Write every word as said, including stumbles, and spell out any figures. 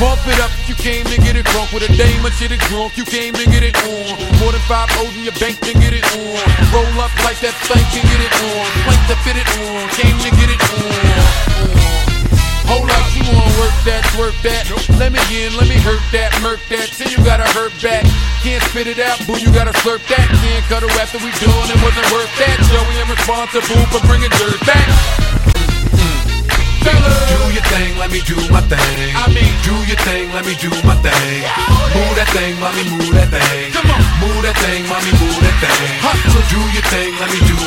Bump it up, you came to get it drunk with a dame and shit is drunk, you came to get it on. More than five O's in your bank to get it on. Roll up like that thing can get it on. Plank to fit it on, came to get it on. Hold up, you wanna work that, work that. Let me in, let me hurt that, murk that. Till you gotta hurt back. Can't spit it out, boo, you gotta slurp that. Can't cut her after we done, it wasn't worth that. Joey, I'm responsible for bringing dirt back. Do your thing, let me do my thing. I mean, do your thing, let me do my thing. Move that thing, mommy, move that thing. Come on, move that thing, mommy, move that thing. Hustle, do your thing, let me do